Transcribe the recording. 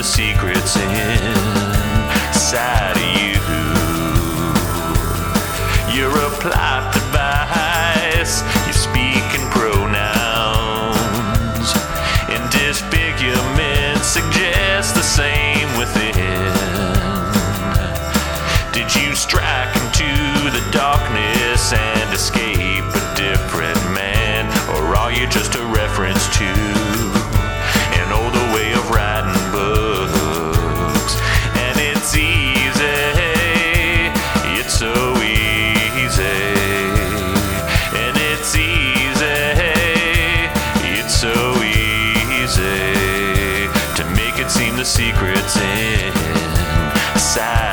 secret's inside of you. You're a plot device. You speak in pronouns, and disfigurement suggests the same within. Did you strike into the darkness and escape a different man, or are you just a reference to an older way of writing books? And it's easy, it's so easy, and it's easy, it's so easy to make it seem the secret's inside